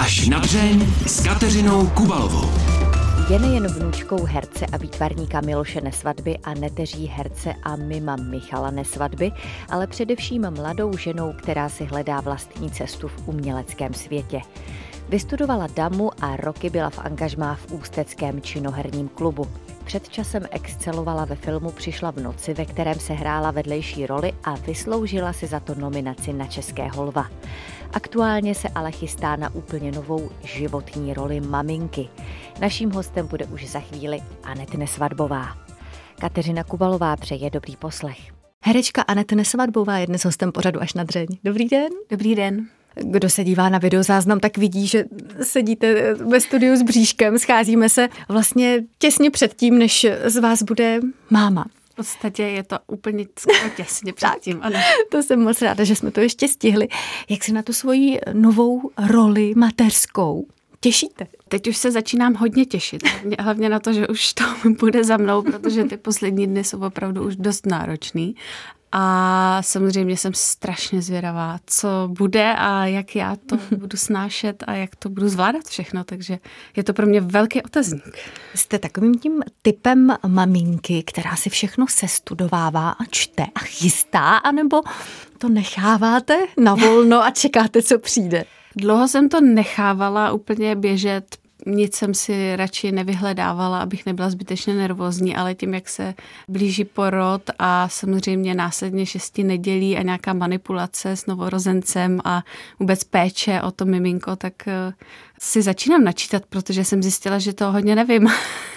Až na dřeň s Kateřinou Kubalovou. Je nejen vnučkou herce a výtvarníka Miloše Nesvadby a neteří herce a mima Michala Nesvadby, ale především mladou ženou, která si hledá vlastní cestu v uměleckém světě. Vystudovala DAMU a roky byla v angažmá v ústeckém činoherním klubu. Před časem excelovala ve filmu Přišla v noci, ve kterém se hrála vedlejší roli a vysloužila si za to nominaci na Českého lva. Aktuálně se ale chystá na úplně novou životní roli maminky. Naším hostem bude už za chvíli Anet Nesvadbová. Kateřina Kubalová přeje dobrý poslech. Herečka Anet Nesvadbová je dnes hostem pořadu Až na dřeň. Dobrý den. Dobrý den. Kdo se dívá na videozáznam, tak vidí, že sedíte ve studiu s bříškem. Scházíme se vlastně těsně předtím, než z vás bude máma. V podstatě je to úplně skoro těsně předtím. Ano. To jsem moc ráda, že jsme to ještě stihli. Jak se na tu svoji novou roli mateřskou těšíte? Teď už se začínám hodně těšit. Hlavně na to, že už to bude za mnou, protože ty poslední dny jsou opravdu už dost náročný. A samozřejmě jsem strašně zvědavá, co bude a jak já to budu snášet a jak to budu zvládat všechno, takže je to pro mě velký otazník. Jste takovým tím typem maminky, která si všechno sestudovává a čte a chystá, anebo to necháváte na volno a čekáte, co přijde? Dlouho jsem to nechávala úplně běžet. Nic jsem si radši nevyhledávala, abych nebyla zbytečně nervózní, ale tím, jak se blíží porod a samozřejmě následně 6 nedělí a nějaká manipulace s novorozencem a vůbec péče o to miminko, tak si začínám načítat, protože jsem zjistila, že to hodně nevím.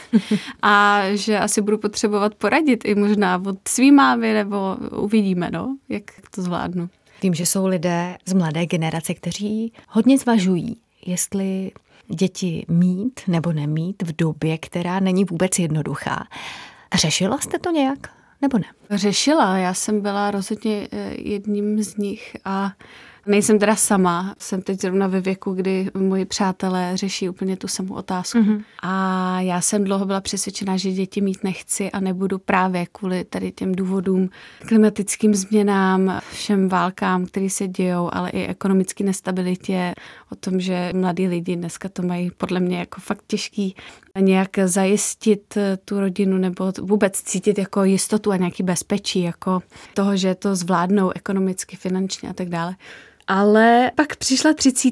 A že asi budu potřebovat poradit i možná od svý mámy, nebo uvidíme, jak to zvládnu. Vím, že jsou lidé z mladé generace, kteří hodně zvažují, jestli děti mít nebo nemít v době, která není vůbec jednoduchá. Řešila jste to nějak, nebo ne? Řešila, já jsem byla rozhodně jedním z nich a nejsem teda sama. Jsem teď zrovna ve věku, kdy moji přátelé řeší úplně tu samou otázku. Mm-hmm. A já jsem dlouho byla přesvědčená, že děti mít nechci a nebudu právě kvůli tady těm důvodům, klimatickým změnám, všem válkám, které se dějou, ale i ekonomické nestabilitě, o tom, že mladí lidi dneska to mají podle mě jako fakt těžký nějak zajistit tu rodinu nebo vůbec cítit jako jistotu a nějaký bezpečí, jako toho, že to zvládnou ekonomicky, finančně a tak dále. Ale pak přišla 30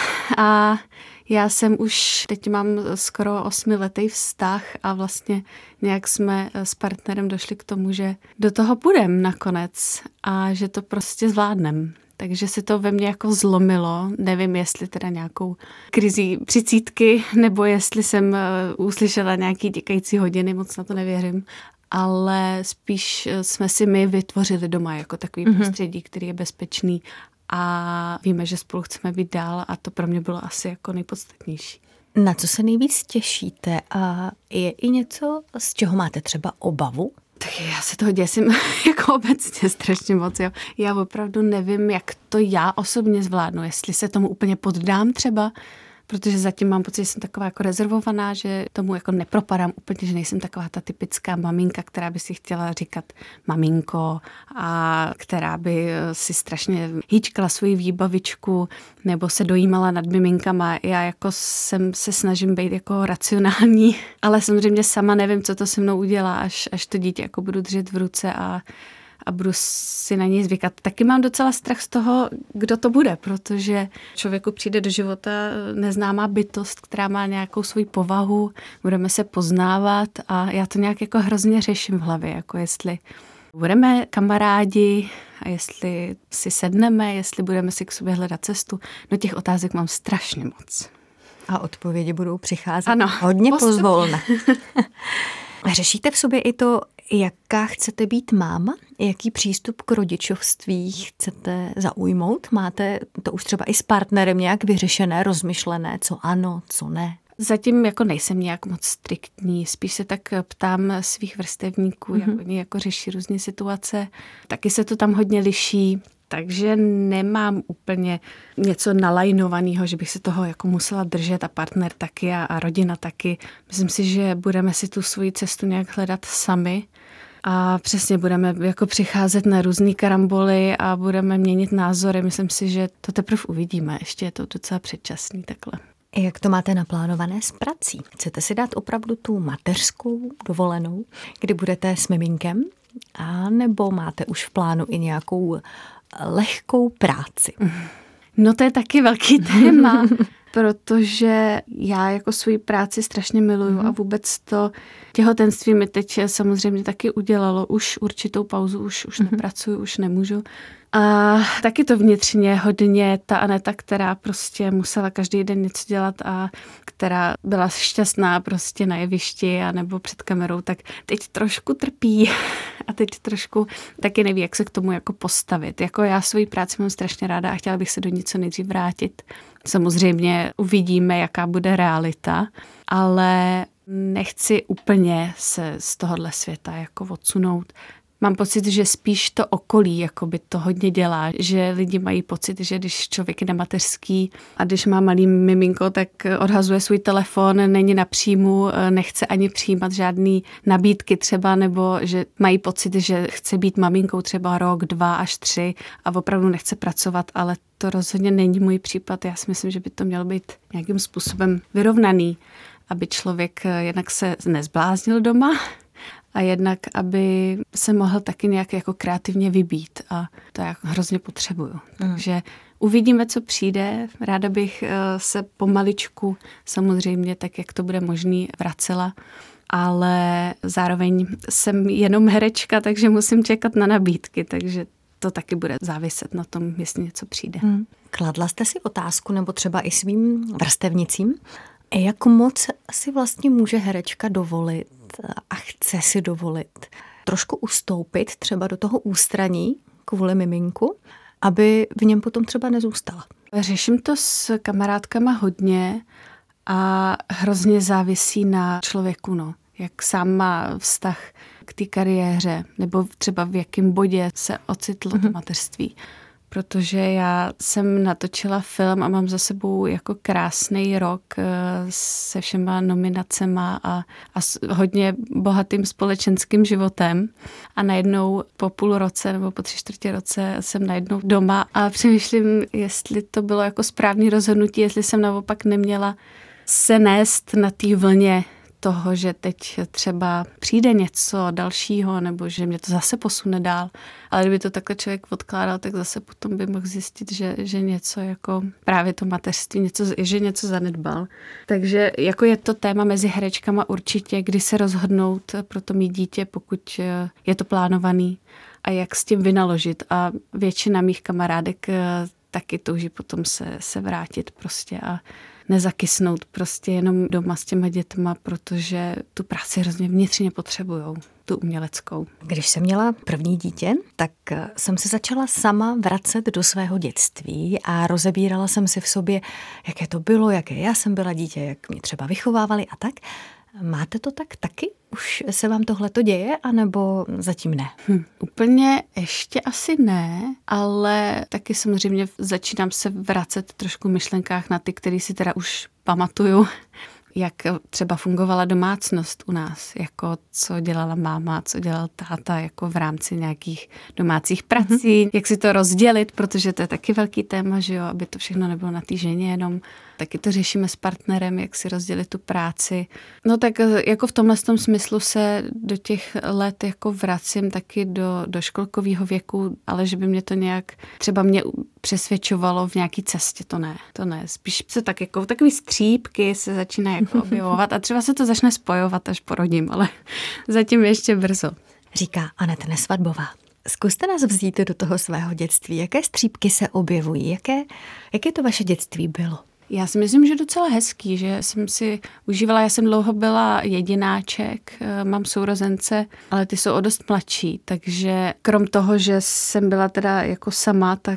a já jsem už, teď mám skoro 8letý vztah a vlastně nějak jsme s partnerem došli k tomu, že do toho půjdem nakonec a že to prostě zvládnem. Takže se to ve mně jako zlomilo. Nevím, jestli teda nějakou krizí 30, nebo jestli jsem uslyšela nějaký tikající hodiny, moc na to nevěřím. Ale spíš jsme si my vytvořili doma jako takový prostředí, který je bezpečný a víme, že spolu chceme být dál a to pro mě bylo asi jako nejpodstatnější. Na co se nejvíc těšíte a je i něco, z čeho máte třeba obavu? Tak já se toho děsím jako obecně strašně moc. Jo. Já opravdu nevím, jak to já osobně zvládnu, jestli se tomu úplně poddám třeba, protože zatím mám pocit, že jsem taková jako rezervovaná, že tomu jako nepropadám úplně, že nejsem taková ta typická maminka, která by si chtěla říkat maminko a která by si strašně hýčkala svoji výbavičku nebo se dojímala nad miminkama. Já jako se snažím být jako racionální, ale samozřejmě sama nevím, co to se mnou udělá, až to dítě jako budu držet v ruce a budu si na něj zvykat. Taky mám docela strach z toho, kdo to bude, protože člověku přijde do života neznámá bytost, která má nějakou svoji povahu, budeme se poznávat a já to nějak jako hrozně řeším v hlavě, jako jestli budeme kamarádi a jestli si sedneme, jestli budeme si k sobě hledat cestu. No těch otázek mám strašně moc. A odpovědi budou přicházet ano, hodně pozvolna. Řešíte v sobě i to, jaká chcete být máma? Jaký přístup k rodičovství chcete zaujmout? Máte to už třeba i s partnerem nějak vyřešené, rozmyšlené, co ano, co ne? Zatím jako nejsem nějak moc striktní, spíš se tak ptám svých vrstevníků, jak oni jako řeší různé situace. Taky se to tam hodně liší. Takže nemám úplně něco nalajnovaného, že bych se toho jako musela držet a partner taky a rodina taky. Myslím si, že budeme si tu svoji cestu nějak hledat sami a přesně budeme jako přicházet na různý karamboly a budeme měnit názory. Myslím si, že to teprve uvidíme. Ještě je to docela předčasný takhle. Jak to máte naplánované s prací? Chcete si dát opravdu tu mateřskou dovolenou, kdy budete s miminkem? A nebo máte už v plánu i nějakou lehkou práci? No to je taky velký téma, protože já jako svoji práci strašně miluju a vůbec to těhotenství mi teď samozřejmě taky udělalo už určitou pauzu, už nepracuju, už nemůžu. A taky to vnitřně hodně ta Aneta, která prostě musela každý den něco dělat a která byla šťastná prostě na jevišti a nebo před kamerou, tak teď trošku trpí a teď trošku taky neví, jak se k tomu jako postavit. Jako já svoji práci mám strašně ráda a chtěla bych se do ní co nejdřív vrátit. Samozřejmě uvidíme, jaká bude realita, ale nechci úplně se z tohohle světa jako odsunout. Mám pocit, že spíš to okolí jakoby to hodně dělá, že lidi mají pocit, že když člověk je nemateřský a když má malý miminko, tak odhazuje svůj telefon, není na příjmu, nechce ani přijímat žádný nabídky třeba, nebo že mají pocit, že chce být maminkou třeba rok, 2 až 3 a opravdu nechce pracovat, ale to rozhodně není můj případ. Já si myslím, že by to mělo být nějakým způsobem vyrovnaný, aby člověk jednak se nezbláznil doma, a jednak, aby se mohl taky nějak jako kreativně vybít a to já hrozně potřebuju. Takže uvidíme, co přijde. Ráda bych se pomaličku samozřejmě, tak jak to bude možný, vracela, ale zároveň jsem jenom herečka, takže musím čekat na nabídky, takže to taky bude záviset na tom, jestli něco přijde. Kladla jste si otázku, nebo třeba i svým vrstevnicím, jak moc si vlastně může herečka dovolit a chce si dovolit trošku ustoupit třeba do toho ústraní kvůli miminku, aby v něm potom třeba nezůstala? Řeším to s kamarádkama hodně a hrozně závisí na člověku, no. Jak sám má vztah k té kariéře, nebo třeba v jakém bodě se ocitlo to mateřství. Protože já jsem natočila film a mám za sebou jako krásný rok se všema nominacema a s hodně bohatým společenským životem. A najednou po půl roce nebo po 3/4 roce jsem najednou doma a přemýšlím, jestli to bylo jako správný rozhodnutí, jestli jsem naopak neměla se nést na té vlně toho, že teď třeba přijde něco dalšího nebo že mě to zase posune dál. Ale kdyby to takhle člověk odkládal, tak zase potom by mohl zjistit, že něco jako právě to mateřství, že něco zanedbal. Takže jako je to téma mezi herečkama určitě, kdy se rozhodnout pro to mít dítě, pokud je to plánovaný a jak s tím vynaložit. A většina mých kamarádek taky touží potom se vrátit prostě a nezakysnout prostě jenom doma s těma dětma, protože tu práci hrozně vnitřně potřebujou, tu uměleckou. Když jsem měla první dítě, tak jsem se začala sama vracet do svého dětství a rozebírala jsem si v sobě, jaké to bylo, jaké já jsem byla dítě, jak mě třeba vychovávali a tak. Máte to tak taky? Už se vám tohleto děje, anebo zatím ne? Úplně ještě asi ne, ale taky samozřejmě začínám se vracet trošku v myšlenkách na ty, které si teda už pamatuju, jak třeba fungovala domácnost u nás, jako co dělala máma, co dělal táta, jako v rámci nějakých domácích prací, jak si to rozdělit, protože to je taky velký téma, že jo, aby to všechno nebylo na té ženě jenom. Taky to řešíme s partnerem, jak si rozdělit tu práci. No tak jako v tomhle smyslu se do těch let jako vracím taky do školkového věku, ale že by mě to nějak třeba mě přesvědčovalo v nějaký cestě, to ne. Spíš se tak jako takový střípky se začíná jako objevovat a třeba se to začne spojovat, až porodím, ale zatím ještě brzo. Říká Aneta Nesvadbová. Zkuste nás vzít do toho svého dětství. Jaké střípky se objevují? Jaké to vaše dětství bylo? Já si myslím, že docela hezký, že jsem si užívala, já jsem dlouho byla jedináček, mám sourozence, ale ty jsou o dost mladší, takže krom toho, že jsem byla teda jako sama, tak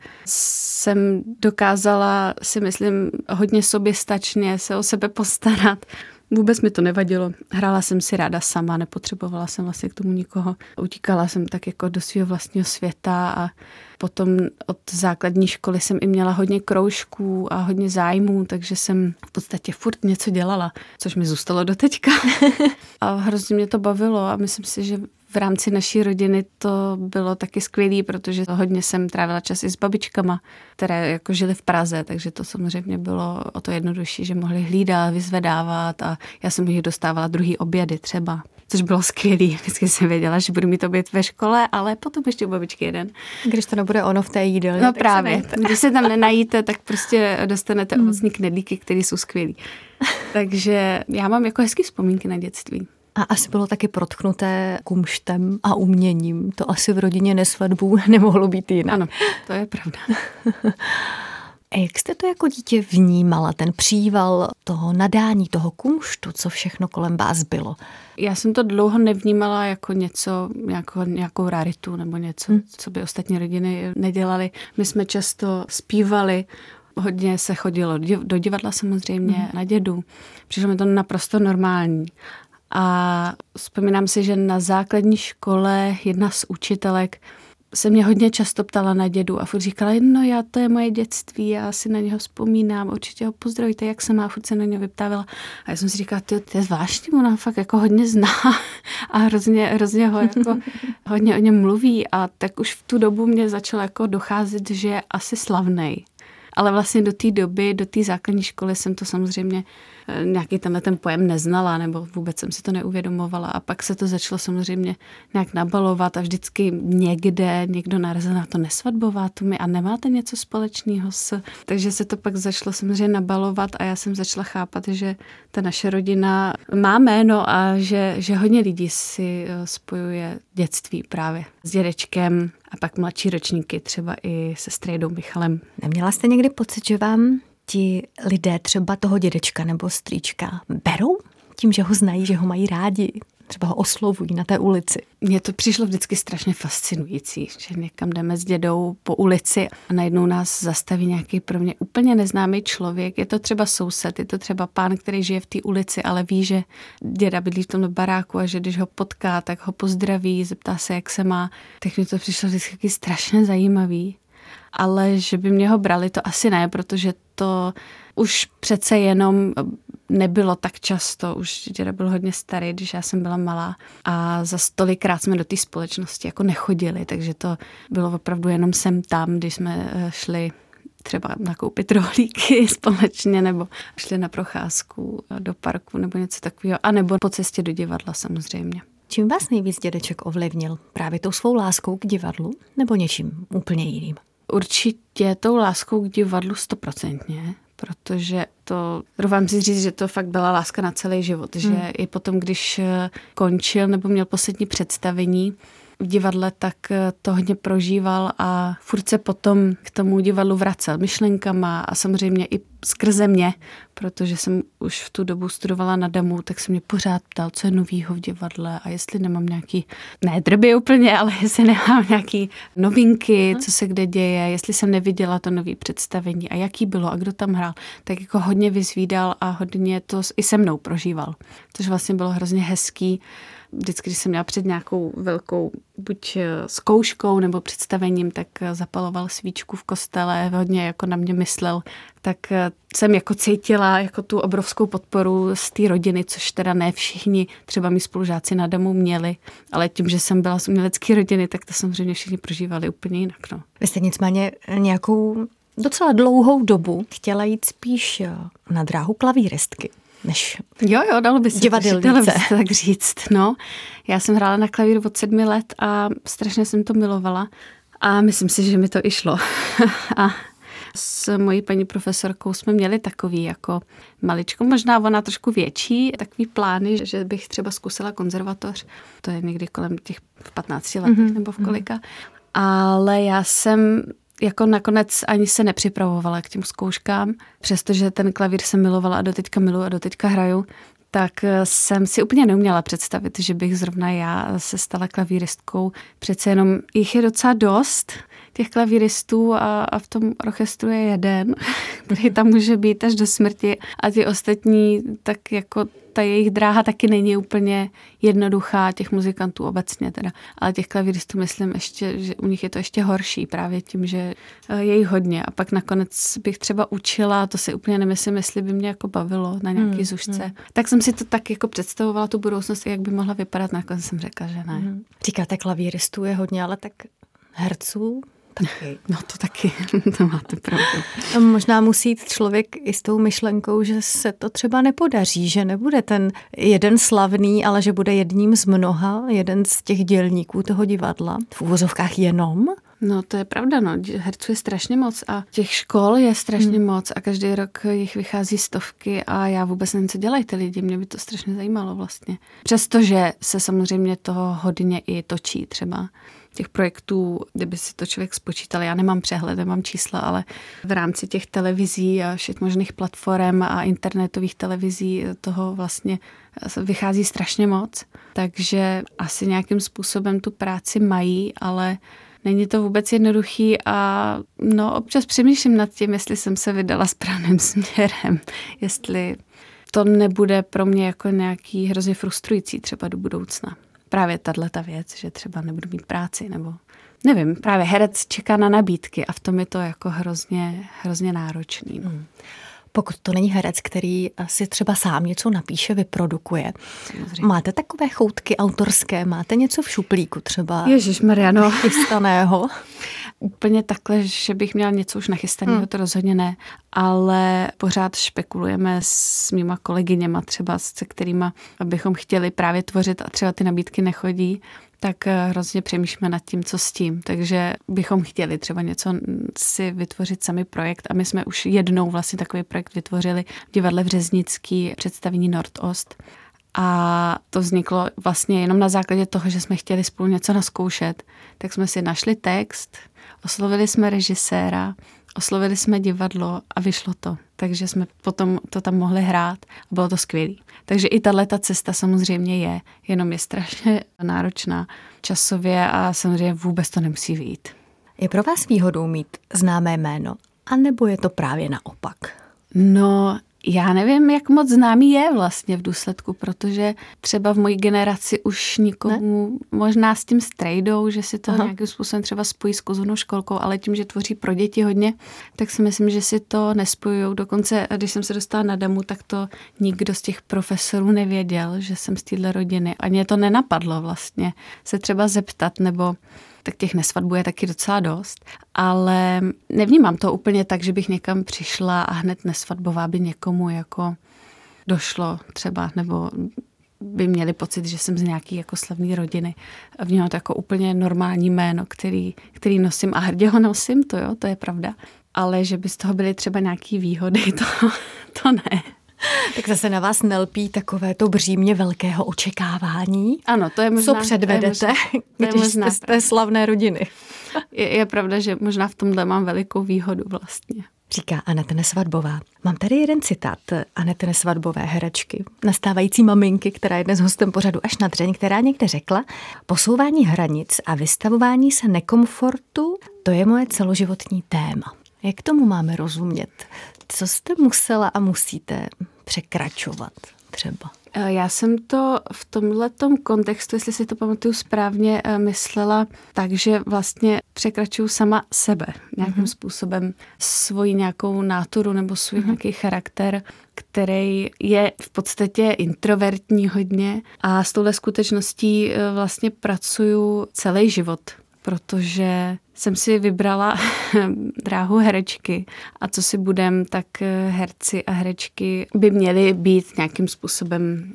jsem dokázala, si myslím, hodně soběstačně se o sebe postarat. Vůbec mi to nevadilo. Hrála jsem si ráda sama, nepotřebovala jsem vlastně k tomu nikoho. Utíkala jsem tak jako do svého vlastního světa a potom od základní školy jsem i měla hodně kroužků a hodně zájmů, takže jsem v podstatě furt něco dělala, což mi zůstalo do teďka. A hrozně mě to bavilo a myslím si, že v rámci naší rodiny to bylo taky skvělý, protože hodně jsem trávila čas i s babičkama, které jako žily v Praze, takže to samozřejmě bylo o to jednodušší, že mohli hlídat, vyzvedávat a já jsem jich dostávala druhý obědy třeba, což bylo skvělý. Vždycky jsem věděla, že budu mít oběd ve škole, ale potom ještě u babičky jeden. Když to nebude ono v té jídelně. No právě, když se tam nenajíte, tak prostě dostanete ovocní knedlíky, které jsou skvělý. Takže já mám jako hezký vzpomínky na dětství. A asi bylo taky protchnuté kumštem a uměním. To asi v rodině Nesvadbů nemohlo být jinak. Ano, to je pravda. A jak jste to jako dítě vnímala, ten příval toho nadání, toho kumštu, co všechno kolem vás bylo? Já jsem to dlouho nevnímala jako něco, nějakou raritu nebo něco, co by ostatní rodiny nedělaly. My jsme často zpívali, hodně se chodilo do divadla samozřejmě, na dědu. Přišlo mi to naprosto normální. A vzpomínám si, že na základní škole jedna z učitelek se mě hodně často ptala na dědu a furt říkala, no to je moje dětství, já si na něho vzpomínám, určitě ho pozdravíte, jak se má, furt se na něho vyptávala. A já jsem si říkala, to je zvláštní, ona fakt jako hodně zná a hrozně ho jako hodně o něm mluví a tak už v tu dobu mě začalo jako docházet, že je asi slavnej. Ale vlastně do té doby, do té základní školy jsem to samozřejmě nějaký ten pojem neznala, nebo vůbec jsem si to neuvědomovala. A pak se to začalo samozřejmě nějak nabalovat a vždycky někdo narazil na to nesvatbovátumy a nemáte něco společného s... Takže se to pak začalo samozřejmě nabalovat a já jsem začala chápat, že ta naše rodina má jméno a že hodně lidí si spojuje dětství právě s dědečkem a pak mladší ročníky, třeba i se strejdou Michalem. Neměla jste někdy pocit, že vám ti lidé třeba toho dědečka nebo strýčka berou tím, že ho znají, že ho mají rádi? Třeba ho oslovují na té ulici. Mně to přišlo vždycky strašně fascinující, že někam jdeme s dědou po ulici a najednou nás zastaví nějaký pro mě úplně neznámý člověk. Je to třeba soused, je to třeba pán, který žije v té ulici, ale ví, že děda bydlí v tom baráku a že když ho potká, tak ho pozdraví, zeptá se, jak se má. Tak mi to přišlo vždycky strašně zajímavý. Ale že by mě ho brali, to asi ne, protože to už přece jenom nebylo tak často. Už děda byl hodně starý, když já jsem byla malá a za tolikrát jsme do té společnosti jako nechodili, takže to bylo opravdu jenom sem tam, když jsme šli třeba nakoupit rohlíky společně nebo šli na procházku do parku nebo něco takového, anebo po cestě do divadla samozřejmě. Čím vás nejvíc dědeček ovlivnil? Právě tou svou láskou k divadlu nebo něčím úplně jiným? Určitě tou láskou k divadlu 100%, protože to, doufám si říct, že to fakt byla láska na celý život, že i potom, když končil nebo měl poslední představení v divadle, tak to hodně prožíval a furt se potom k tomu divadlu vracel myšlenkama a samozřejmě i skrze mě, protože jsem už v tu dobu studovala na DAMu, tak se mě pořád ptal, co je novýho v divadle a jestli nemám nějaký, ne drby úplně, ale jestli nemám nějaký novinky, co se kde děje, jestli jsem neviděla to nový představení a jaký bylo a kdo tam hrál, tak jako hodně vyzvídal a hodně to i se mnou prožíval, což vlastně bylo hrozně hezký. Vždycky, když jsem měla před nějakou velkou buď zkouškou nebo představením, tak zapaloval svíčku v kostele, hodně jako na mě myslel, tak jsem jako cítila jako tu obrovskou podporu z té rodiny, což teda ne všichni, třeba mý spolužáci na DAMu měli, ale tím, že jsem byla z umělecké rodiny, tak to samozřejmě všichni prožívali úplně jinak. No. Vy jste nicméně nějakou docela dlouhou dobu chtěla jít spíš na dráhu klavíristky. Než jo, dalo by se divadelnice. Tak říct. No, já jsem hrála na klavír od 7 let a strašně jsem to milovala a myslím si, že mi to i šlo. A s mojí paní profesorkou jsme měli takový jako maličko, možná ona trošku větší, takový plány, že bych třeba zkusila konzervatoř. To je někdy kolem těch 15 letech nebo v kolika. Ale já jsem jako nakonec ani se nepřipravovala k těm zkouškám, přestože ten klavír jsem milovala a doteďka miluji a doteďka hraju, tak jsem si úplně neuměla představit, že bych zrovna já se stala klavíristkou. Přece jenom jich je docela dost, těch klavíristů a v tom orchestru je jeden, který tam může být až do smrti a ty ostatní, tak jako ta jejich dráha taky není úplně jednoduchá, těch muzikantů obecně teda, ale těch klavíristů myslím ještě, že u nich je to ještě horší právě tím, že je jich hodně a pak nakonec bych třeba učila, to si úplně nemyslím, jestli by mě jako bavilo na nějaký zušce. Tak jsem si to tak jako představovala tu budoucnost, jak by mohla vypadat, nakonec jsem řekla, že ne. Říkáte, klavíristů je hodně, ale tak herců taky. No to taky, to máte pravdu. Možná musí jít člověk i s tou myšlenkou, že se to třeba nepodaří, že nebude ten jeden slavný, ale že bude jedním z mnoha, jeden z těch dělníků toho divadla. V uvozovkách jenom. No to je pravda, no. Herců je strašně moc a těch škol je strašně moc a každý rok jich vychází stovky a já vůbec nevím, co dělají ty lidi, mě by to strašně zajímalo vlastně. Přestože se samozřejmě toho hodně i točí třeba. Těch projektů, kdyby si to člověk spočítal, já nemám přehled, nemám čísla, ale v rámci těch televizí a všech možných platform a internetových televizí toho vlastně vychází strašně moc. Takže asi nějakým způsobem tu práci mají, ale není to vůbec jednoduchý a no občas přemýšlím nad tím, jestli jsem se vydala správným směrem, jestli to nebude pro mě jako nějaký hrozně frustrující třeba do budoucna. Právě tato věc, že třeba nebudu mít práci, nebo nevím, právě herec čeká na nabídky a v tom je to jako hrozně náročný. No. Pokud to není herec, který si třeba sám něco napíše, vyprodukuje. Samozřejmě. Máte takové choutky autorské? Máte něco v šuplíku třeba? Ježišmarja, no. Chystaného? Úplně takhle, že bych měla něco už nachystaného, to rozhodně ne, ale pořád špekulujeme s mýma kolegyněma třeba, se kterýma bychom chtěli právě tvořit a třeba ty nabídky nechodí, tak hrozně přemýšlíme nad tím, co s tím. Takže bychom chtěli třeba něco si vytvořit sami projekt a my jsme už jednou vlastně takový projekt vytvořili v divadle Březnický, představení Nordost. A to vzniklo vlastně jenom na základě toho, že jsme chtěli spolu něco naskoušet. Tak jsme si našli text, oslovili jsme režiséra, oslovili jsme divadlo a vyšlo to. Takže jsme potom to tam mohli hrát a bylo to skvělý. Takže i tato cesta samozřejmě je, jenom je strašně náročná časově a samozřejmě vůbec to nemusí vyjít. Je pro vás výhodou mít známé jméno, anebo je to právě naopak? No, já nevím, jak moc známý je vlastně v důsledku, protože třeba v mojí generaci už nikomu možná s tím strejdou, že si to nějakým způsobem třeba spojí s Kuzovnou školkou, ale tím, že tvoří pro děti hodně, tak si myslím, že si to nespojujou. Dokonce, když jsem se dostala na Damu, tak to nikdo z těch profesorů nevěděl, že jsem z téhle rodiny. A mě to nenapadlo vlastně se třeba zeptat, nebo tak těch nesvatbů je taky docela dost, ale nevnímám to úplně tak, že bych někam přišla a hned nesvatbová by někomu jako došlo třeba, nebo by měli pocit, že jsem z nějaký jako slavný rodiny. Vnímám to jako úplně normální jméno, který nosím a hrdě ho nosím, to je pravda. Ale že by z toho byly třeba nějaký výhody, to ne. Tak zase na vás nelpí takové to břímě velkého očekávání. Ano, to je možná. Co předvedete, když jste z té slavné rodiny? Je pravda, že možná v tomhle mám velikou výhodu vlastně. Říká Aneta Nesvadbová. Mám tady jeden citát Anety Nesvadbové, herečky, nastávající maminky, která je dnes hostem pořadu Až na dřeň, která někde řekla: posouvání hranic a vystavování se nekomfortu, to je moje celoživotní téma. Jak tomu máme rozumět? Co jste musela a musíte překračovat třeba? Já jsem to v tomhletom kontextu, jestli si to pamatuju správně, myslela tak, že vlastně překračuju sama sebe nějakým způsobem, svoji nějakou náturu nebo svůj nějaký charakter, který je v podstatě introvertní hodně a s touhle skutečností vlastně pracuju celý život, protože jsem si vybrala dráhu herečky a co si budem, tak herci a herečky by měli být nějakým způsobem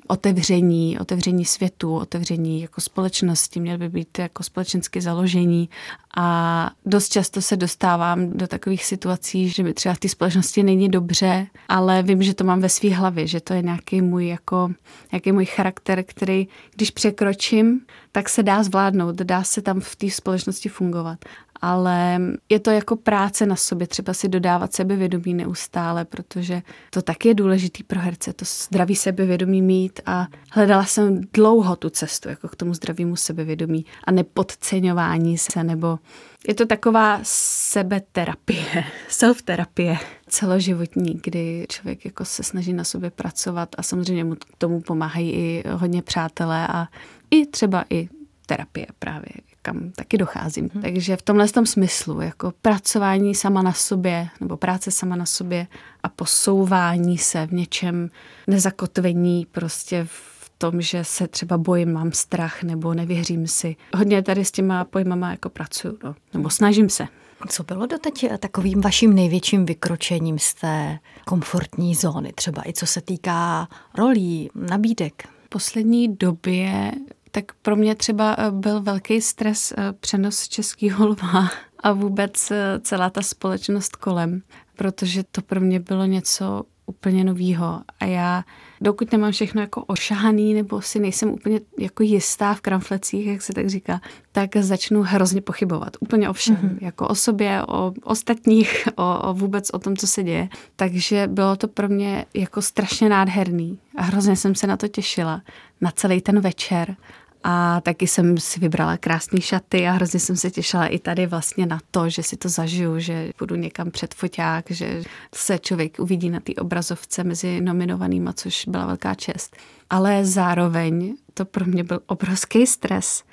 otevření světu, otevření jako společnosti, měli by být jako společensky založení a dost často se dostávám do takových situací, že mi třeba v té společnosti není dobře, ale vím, že to mám ve své hlavě, že to je nějaký můj charakter, který když překročím, tak se dá zvládnout, dá se tam v té společnosti fungovat. ale je to jako práce na sobě, třeba si dodávat sebevědomí neustále, protože to taky je důležitý pro herce, to zdravý sebevědomí mít a hledala jsem dlouho tu cestu jako k tomu zdravému sebevědomí a nepodceňování se, nebo je to taková sebeterapie, self-terapie celoživotní, kdy člověk jako se snaží na sobě pracovat a samozřejmě mu k tomu pomáhají i hodně přátelé a i třeba i terapie právě, kam taky docházím. Takže v tomhle tom smyslu, jako pracování sama na sobě, nebo práce sama na sobě a posouvání se v něčem, nezakotvení prostě v tom, že se třeba bojím, mám strach nebo nevěřím si. Hodně tady s těma pojmama jako pracuju, no, nebo snažím se. Co bylo doteď takovým vaším největším vykročením z té komfortní zóny, třeba i co se týká rolí, nabídek? V poslední době tak pro mě třeba byl velký stres přenos Českého lva a vůbec celá ta společnost kolem, protože to pro mě bylo něco úplně novýho a já, dokud nemám všechno jako ošahaný nebo si nejsem úplně jako jistá v kramflecích, jak se tak říká, tak začnu hrozně pochybovat. Úplně o všem. Jako o sobě, o ostatních, o vůbec o tom, co se děje. Takže bylo to pro mě jako strašně nádherný a hrozně jsem se na to těšila. Na celý ten večer. A taky jsem si vybrala krásné šaty a hrozně jsem se těšila i tady vlastně na to, že si to zažiju, že půjdu někam před foťák, že se člověk uvidí na té obrazovce mezi nominovanýma, což byla velká čest. Ale zároveň to pro mě byl obrovský stres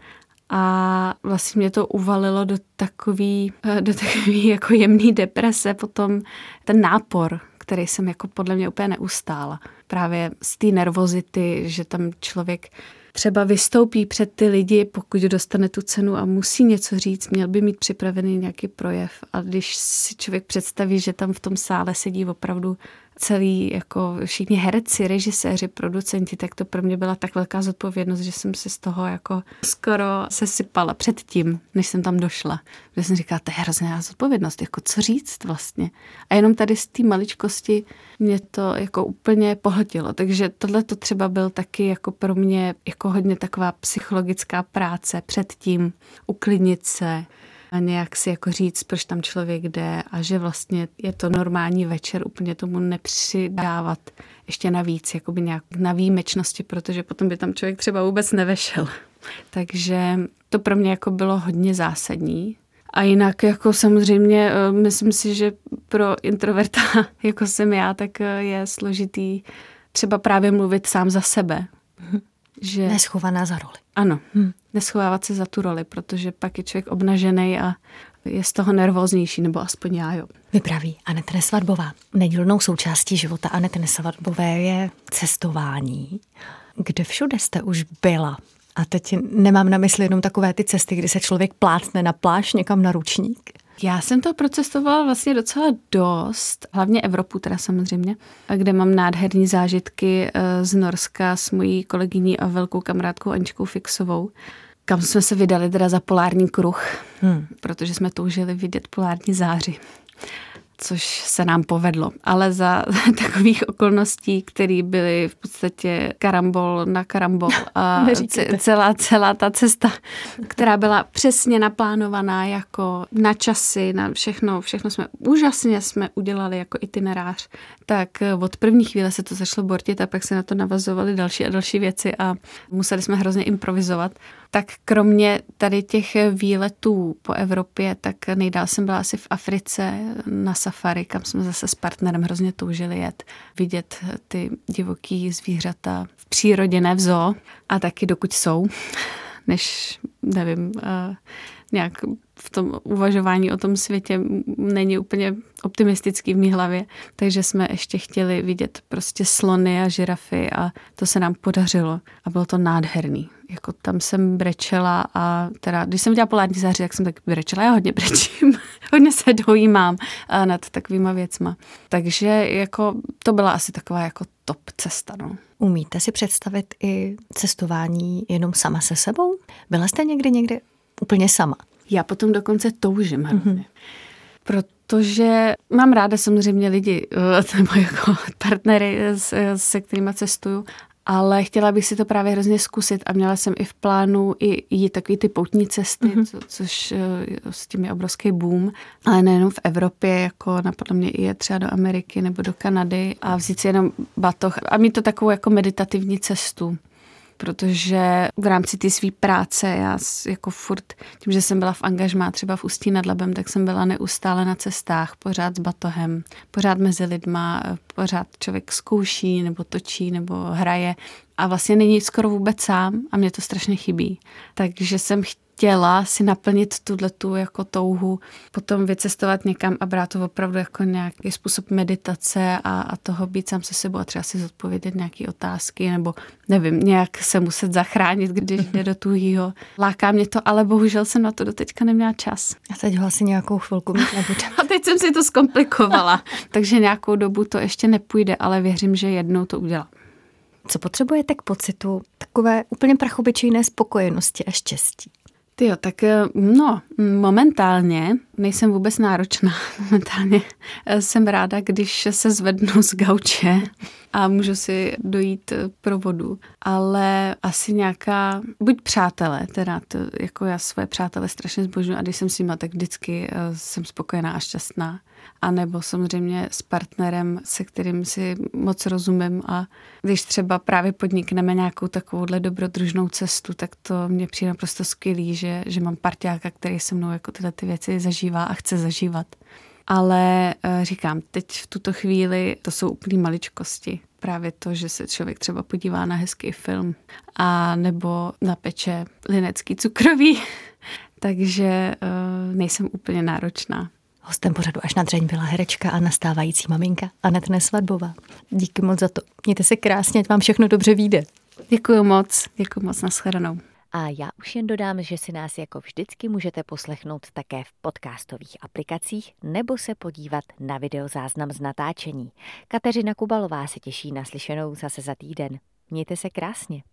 a vlastně mě to uvalilo do takový jako jemný deprese, potom ten nápor, který jsem jako podle mě úplně neustála. Právě z té nervozity, že tam člověk třeba vystoupí před ty lidi, pokud dostane tu cenu a musí něco říct, měl by mít připravený nějaký projev. A když si člověk představí, že tam v tom sále sedí opravdu celý, jako všichni herci, režiséři, producenti, tak to pro mě byla tak velká zodpovědnost, že jsem se z toho jako skoro sesypala předtím, než jsem tam došla. Že jsem říkala, to je hrozná zodpovědnost, jako co říct vlastně. A jenom tady z té maličkosti mě to jako úplně pohltilo. Takže tohle to třeba byl taky jako pro mě jako hodně taková psychologická práce předtím, uklidnit se, a nějak si jako říct, proč tam člověk jde a že vlastně je to normální večer, úplně tomu nepřidávat ještě navíc, jakoby nějak na výjimečnosti, protože potom by tam člověk třeba vůbec nevešel. Takže to pro mě jako bylo hodně zásadní. A jinak jako samozřejmě myslím si, že pro introverta, jako jsem já, tak je složitý třeba právě mluvit sám za sebe. Že... Neschovaná za roli. Ano, neschovávat se za tu roli, protože pak je člověk obnažený a je z toho nervóznější, nebo aspoň já, jo. Vypraví Aneta Nesvadbová. Nedílnou součástí života Anety Nesvadbové je cestování. Kde všude jste už byla? A teď nemám na mysli jenom takové ty cesty, kdy se člověk plácne na pláž někam na ručník. Já jsem to procestovala vlastně docela dost, hlavně Evropu teda samozřejmě, kde mám nádherný zážitky z Norska s mojí kolegyní a velkou kamarádkou Aničkou Fixovou, kam jsme se vydali teda za polární kruh, protože jsme toužili vidět polární záři, což se nám povedlo. Ale za takových okolností, které byly v podstatě karambol na karambol a celá ta cesta, která byla přesně naplánovaná jako na časy, na všechno jsme úžasně udělali jako itinerář, tak od první chvíle se to začalo bortit a pak se na to navazovaly další a další věci a museli jsme hrozně improvizovat. Tak kromě tady těch výletů po Evropě, tak nejdál jsem byla asi v Africe na safari, kam jsme zase s partnerem hrozně toužili jet, vidět ty divoký zvířata v přírodě, ne v zoo, a taky dokud jsou, než, nevím, nějak v tom uvažování o tom světě není úplně optimistický v mý hlavě, takže jsme ještě chtěli vidět prostě slony a žirafy a to se nám podařilo a bylo to nádherný. Jako tam jsem brečela a teda, když jsem dělala polární záři, tak jsem taky brečela, já hodně brečím, hodně se dojímám nad takovýma věcma. Takže jako to byla asi taková jako top cesta, no. Umíte si představit i cestování jenom sama se sebou? Byla jste někde úplně sama? Já potom dokonce toužím hrozně. Protože mám ráda samozřejmě lidi, nebo jako partnery, se kterými cestuju, ale chtěla bych si to právě hrozně zkusit a měla jsem i v plánu i jít takový ty poutní cesty, což s tím je obrovský boom, ale nejenom v Evropě, jako napadlo mě i je třeba do Ameriky nebo do Kanady a vzít si jenom batoh a mít to takovou jako meditativní cestu. Protože v rámci té své práce já jako furt, tím, že jsem byla v angažmá třeba v Ústí nad Labem, tak jsem byla neustále na cestách, pořád s batohem, pořád mezi lidma, pořád člověk zkouší nebo točí nebo hraje a vlastně není skoro vůbec sám a mě to strašně chybí. Takže jsem chtěla si naplnit tuhletu jako touhu, potom vycestovat někam a brát to opravdu jako nějaký způsob meditace a toho být sám se sebou a třeba si zodpovědět nějaké otázky nebo nevím, nějak se muset zachránit, když jde do tuhýho. Láká mě to, ale bohužel jsem na to doteďka neměla čas. A teď ho asi nějakou chvilku mít nebude. A teď jsem si to zkomplikovala, takže nějakou dobu to ještě nepůjde, ale věřím, že jednou to udělám. Co potřebujete k pocitu takové úplně prachobyčejné spokojenosti a štěstí? Tyjo, tak momentálně nejsem vůbec náročná. Momentálně jsem ráda, když se zvednu z gauče a můžu si dojít pro vodu. Ale asi nějaká, buď přátelé, teda to, jako já svoje přátele strašně zbožňuji a když jsem s nima, tak vždycky jsem spokojená a šťastná. A nebo samozřejmě s partnerem, se kterým si moc rozumím a když třeba právě podnikneme nějakou takovouhle dobrodružnou cestu, tak to mně přijde naprosto skvělý, že mám parťáka, který se mnou jako tyhle ty věci zažívá a chce zažívat. Ale říkám, teď v tuto chvíli to jsou úplný maličkosti. Právě to, že se člověk třeba podívá na hezký film a nebo napeče linecký cukroví. Takže nejsem úplně náročná. Hostem pořadu Až na dřeň byla herečka a nastávající maminka Aneta Nesvadbová. Díky moc za to. Mějte se krásně, ať vám všechno dobře vyjde. Děkuju moc, nashledanou. A já už jen dodám, že si nás jako vždycky můžete poslechnout také v podcastových aplikacích nebo se podívat na videozáznam z natáčení. Kateřina Kubalová se těší na slyšenou zase za týden. Mějte se krásně.